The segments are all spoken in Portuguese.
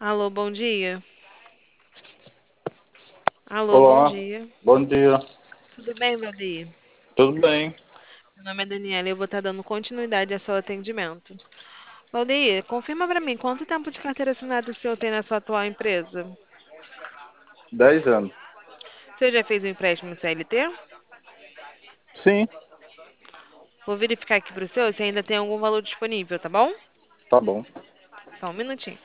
Alô, bom dia. Alô, bom Olá, dia. bom dia. Tudo bem, Valdir? Tudo bem? Meu nome é Daniela e eu vou estar dando continuidade ao seu atendimento. Valdir, confirma para mim quanto tempo de carteira assinada o senhor tem na sua atual empresa? 10 anos. O senhor já fez um empréstimo CLT? Sim, Vou verificar aqui para o senhor se ainda tem algum valor disponível, tá bom? tá bom. Só um minutinho.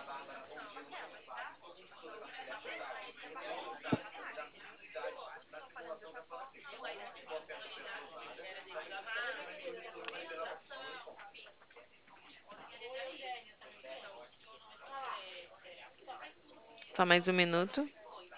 Só mais um minuto.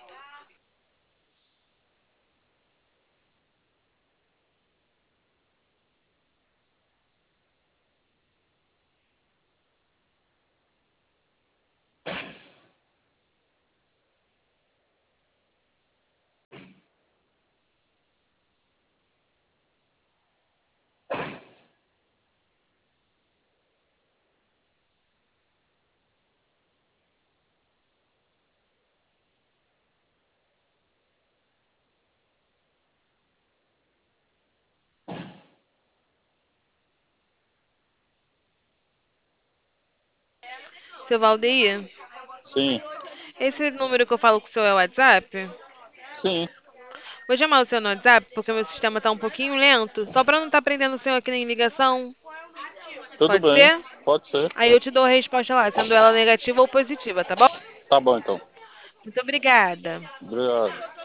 Seu Valdir, Sim, esse número que eu falo com o senhor é o WhatsApp? sim, Vou chamar o senhor no WhatsApp porque o meu sistema tá um pouquinho lento, só para não estar prendendo o senhor aqui em ligação. tudo Pode bem. ser? Pode ser. Aí eu te dou a resposta lá, sendo ela negativa ou positiva, tá bom? Tá bom então. Muito obrigada. Obrigado.